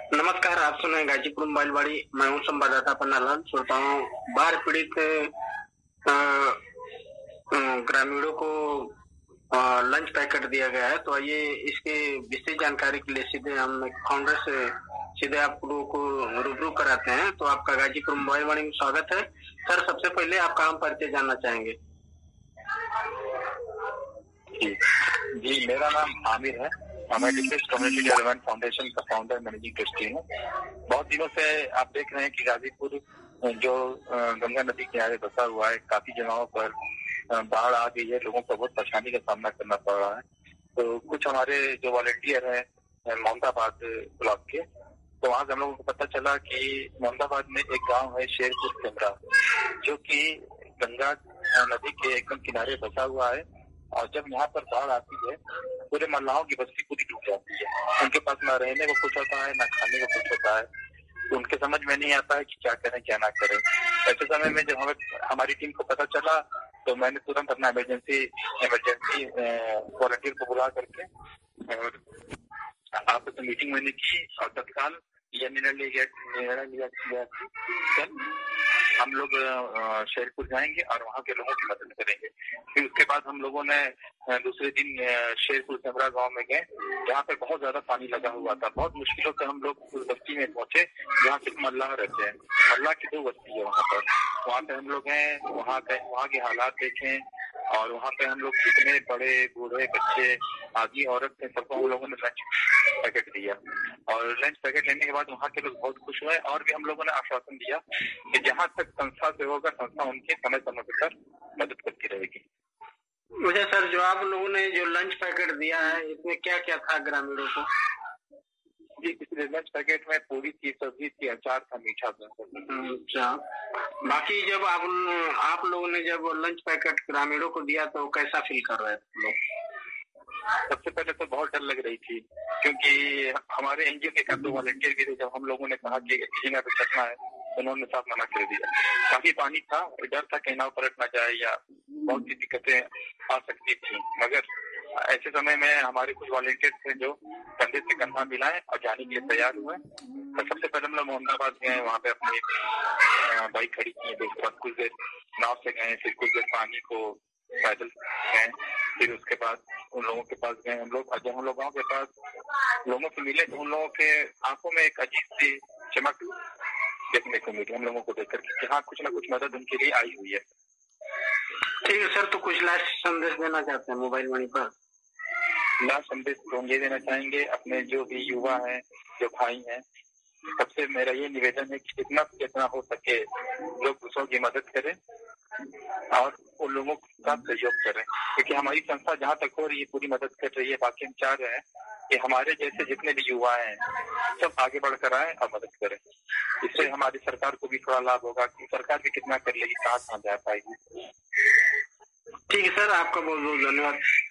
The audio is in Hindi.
नमस्कार, आप सुन रहे हैं गाजीपुर मोबाइलवाड़ी। मैं हूं संवाददाता पन्नालाल। श्रोताओं, बाढ़ पीड़ित अ, ग्रामीणों को लंच पैकेट दिया गया है। तो आइए इसके विशेष जानकारी के लिए सीधे हम फाउंडर से सीधे आप लोगों को रूबरू कराते हैं। तो आपका गाजीपुर मोबाइलवाड़ी में स्वागत है। सर, सबसे पहले आपका हम परिचय जानना चाहेंगे। जी, मेरा नाम आमिर है। मैं डिस्ट्रिक्ट कम्युनिटी डेवलपमेंट फाउंडेशन का फाउंडर मैनेजिंग ट्रस्टी हूँ। बहुत दिनों से आप देख रहे हैं कि गाजीपुर जो गंगा नदी किनारे बसा हुआ है, काफी जगहों पर बाढ़ आ गई है। लोगों को बहुत परेशानी का सामना करना पड़ रहा है। तो कुछ हमारे जो वॉलंटियर हैं मोहम्मदाबाद ब्लॉक के, तो वहाँ हम लोगों को पता चला कि मोहम्मदाबाद में एक गाँव है शेरपुर सेमरा, जो कि गंगा नदी के एकदम किनारे बसा हुआ है। और जब यहाँ पर बाढ़ आती है, पूरे मल्लाहों की बस्ती पूरी डूब जाती है। उनके पास न रहने को कुछ होता है, न खाने को कुछ होता है। तो उनके समझ में नहीं आता है कि क्या करें क्या ना करें। ऐसे समय में जब हमारी टीम को पता चला, तो मैंने तुरंत अपना इमरजेंसी वॉलंटियर को बुला करके और आपस में मीटिंग मैंने की और तत्काल यह निर्णय लिया कि हम लोग शेरपुर जाएंगे और वहाँ के लोगों की मदद करेंगे। फिर उसके बाद हम लोगों ने दूसरे दिन शेरपुर सेमरा गांव में गए, जहाँ पे बहुत ज्यादा पानी लगा हुआ था। बहुत मुश्किलों से हम लोग उस बस्ती में पहुंचे जहाँ सिर्फ मल्लाह रहते हैं। मल्लाह की 2 बस्ती है वहाँ पर। वहाँ पे हम लोग गए, वहाँ के हालात देखे और वहाँ पे हम लोग जितने बड़े बूढ़े बच्चे आदमी औरत थे, सबको हम लोगों ने लंच पैकेट दिया। और लंच पैकेट लेने के बाद वहाँ के लोग बहुत खुश हुए और भी हम लोगों ने आश्वासन दिया कि जहाँ तक संस्था से होगा, संस्था उनकी समय समय पर मदद करती रहेगी। मुझे सर, जो आप लोगों ने जो लंच पैकेट दिया है, इसमें क्या क्या था ग्रामीणों को? जी, पिछले लंच पैकेट में पूरी थी, सब्जी थी, अचार था, मीठा था। अच्छा, बाकी जब आप लोगों ने जब लंच पैकेट ग्रामीणों को दिया तो कैसा फील कर रहे थे लोग? सबसे पहले तो बहुत डर लग रही थी, क्योंकि हमारे एनजीओ के 1-2 वॉलंटियर भी थे। जब हम लोगों ने कहा कि किसी पे चलना है, उन्होंने साफ मना कर दिया। काफी पानी था, डर था कहीं नाव पलट ना जाए या बहुत सी दिक्कतें आ सकती थी। मगर ऐसे समय में हमारे कुछ वॉलंटियर थे जो कंधे से कंधा मिलाए और जाने के लिए तैयार हुए। तो सबसे पहले हम लोग मोहम्मदाबाद गए, वहाँ पे अपनी बाइक खड़ी की। उसके बाद कुछ देर नाव से गए, फिर कुछ देर पानी को पैदल गए, फिर उसके बाद उन लोगों के पास गए हम लोग। और जब हम लोगों के पास लोगों से मिले, तो उन लोगों के आंखों में एक अजीब सी चमक देखने को मिली हम लोगों को देखकर कि हाँ, कुछ ना कुछ मदद उनके लिए आई हुई है। ठीक है सर, तो कुछ लास्ट संदेश देना चाहते हैं मोबाइलवाड़ी पर? लास्ट संदेश तो ये देना चाहेंगे, अपने जो भी युवा हैं, जो भाई हैं, सबसे मेरा ये निवेदन है कि जितना हो सके लोग दूसरों की मदद करें और उन लोगों का सहयोग करें। क्योंकि हमारी संस्था जहाँ तक हो रही है पूरी मदद कर रही है। बाकी हम चाह रहे हैं कि हमारे जैसे जितने भी युवा हैं, सब आगे बढ़कर आए और मदद करें। इससे हमारी सरकार को भी थोड़ा लाभ होगा कि सरकार भी कितना कर लेगी, कहाँ जा पाएगी। ठीक है सर, आपका बहुत बहुत धन्यवाद।